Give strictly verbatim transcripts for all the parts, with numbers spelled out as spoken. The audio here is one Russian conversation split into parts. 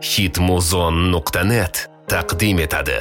hitmuzon nuqta net taqdim etadi.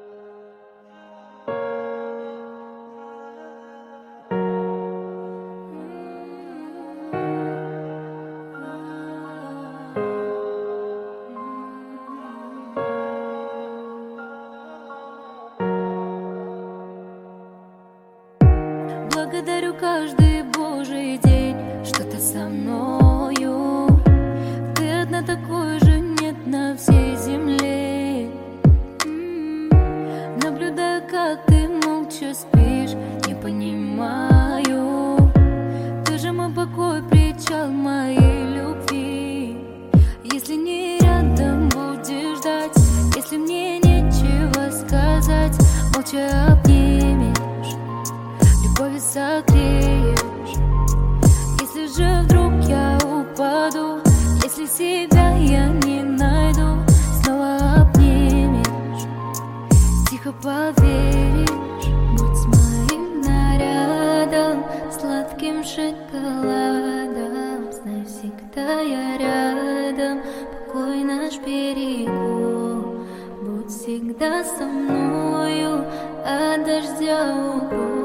Благодарю каждый божий день, что ты со мною. Ты одна, такой же нет на всей земле. М-м-м. Наблюдаю, как ты молча спишь, не понимаю. Ты же мой покой, причал моей любви. Если не рядом будешь ждать, если мне нечего сказать, молча обнимешь, любовью согреешь. Если же вдруг я упаду, если себя я не найду, снова обнимешь, тихо поверишь. Будь моим нарядом, сладким шоколадом. Знай, всегда я рядом, покой наш берегу. Будь всегда со мною, от дождя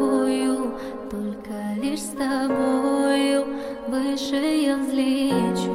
укрою. Только лишь с тобою выше я взлечу.